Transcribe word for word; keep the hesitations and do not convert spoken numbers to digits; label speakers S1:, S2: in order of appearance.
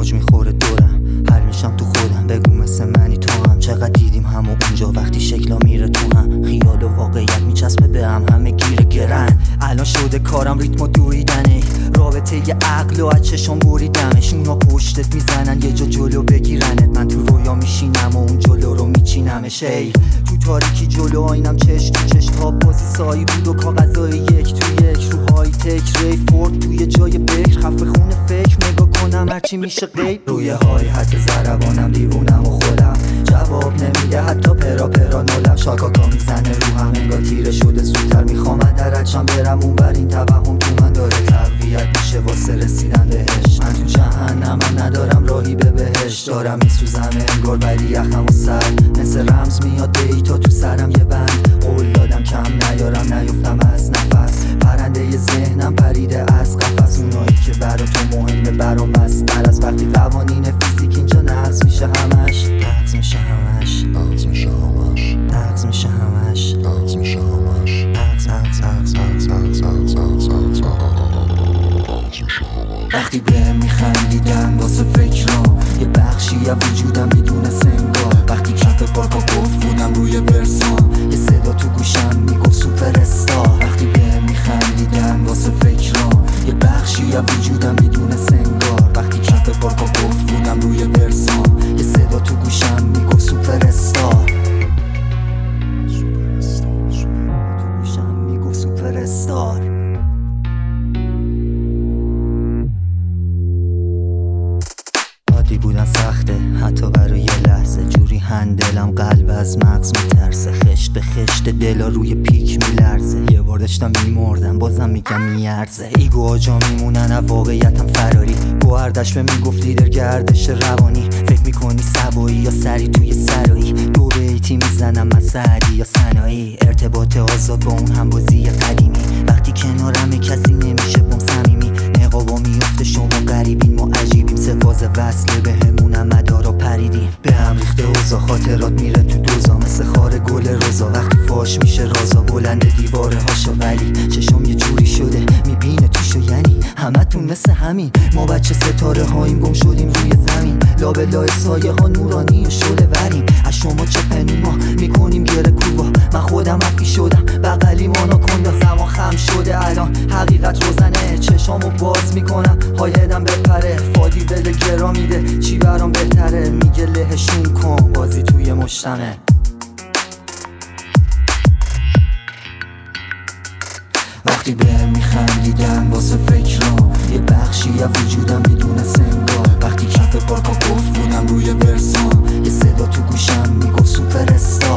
S1: موج میخوره دورم، حل میشم تو خودم. بگو مثل منی تو هم، چقدر دیدیم همو اونجا وقتی شکلا میره تو هم. خیال و واقعیت میچسبه به هم، همه گیر گرن. الان شده کارم ریتم دویدنه، رابطه ی عقل و از چشم بریدمش. اونا پشتت میزنن یه جا جلو بگیرنت، من تو رویا میشینم و اون جلو رو میچینمش. ای تو تاریکی جلو آینم چش تو چش، تا بازی سایی بود و کاغذای یک تو یک. رو های تک ری فورد توی جای بکر، خفه خونه فکر نگاه کنم هرچی میشه غیب. روی های حتی زربانم دیوونم و خودم، جواب نمیده حتی پرا پرا نولم. شاکاکا میزنه رو هم انگار تیره شده زودتر. میخوام درچم برم اون بر، این توهم تو من داره تقویت میشه واسه رسیدن بهش. من تو جهنم من ندارم راهی به بهش، دارم میسوزم انگار ولی یخم و سر مثل رمز میاد دیتا تو سرم یه بند. قول دادم کم نیارم نیفتم از نفس، پرنده ی ذهنم پریده از قفس. اونایی که برا تو مهمه برام مسخره است، وقتی قوانین فیزیک اینجا نقض میشه همش. نقض میشه همش نقض میشه همش نقض میشه همش نقض میشه همش نقض نقض نقض نقض نقض نقض نقض نقض وقتی بهم میخندیدن واسه فکرام، یه بخشی از وجودم بدون سنگار. وقتی کف پارکا گفت بودم روی برسام، یه صدا تو گوشم میگفت سوپر استار. وقتی بهم میخندیدن واسه فکرام، یه بخشی از وجودم بدون سنگار. وقتی کف پارکا گفت بودم روی برسام، یه صدا تو گوشم میگفت سوپر استار. سوپر استار تو گوشم میگفت سوپر استار. عادی بودن سخته حتی برای یه لحظه، جوری هندلم قلب از مغز میترسه. خشت به خشت دلا روی پیک میلرزه، یه بار داشتم میمردم بازم میگم میارزه. ایگو آجا میمونن از واقعیتم فراری، گوهردش به میگفت لیدر گردش روانی. فکر میکنی سبایی یا سری توی سرایی، دو بیتی میزنم من سعدی یا سنایی. ارتباط آزاد با اون هم بازی قدیمی، وقتی کنارم کسی نمیشه بم صمیمی. نقابا میفته شما غریبین ما عجیبیم، سفاز وصله به همونم مدارا پریدیم. به هم ریخته اوزا خاطرات میره تو دوزا، مثل خار گل روزا وقتی فاش میشه رازا. بلند دیواره هاشا ولی چشم یه جوری شده میبینه توشو، یعنی همتون مثل همین. ما بچه ستاره هاییم گم شدیم روی زمین، لابلای سایه ها نورانی و شعله وریم. از شما چه پنوما میکنیم گره کوبا، من خودم افی شدم بغلی مانا کندا. زمان خم شده الان حقیقت روزنه، چشامو باز میکنم هایدم بپره. فادی دل گرا میده چی برام بهتره، میگه لهشون کن بازی توی مجتمع. وقتی بهم میخندیدن واسه فکرام، یه بخشی از وجودم بدون سنگار. وقتی کف پارکا گفت بودم روی برسام، یه صدا تو گوشم میگفت سوپر استار.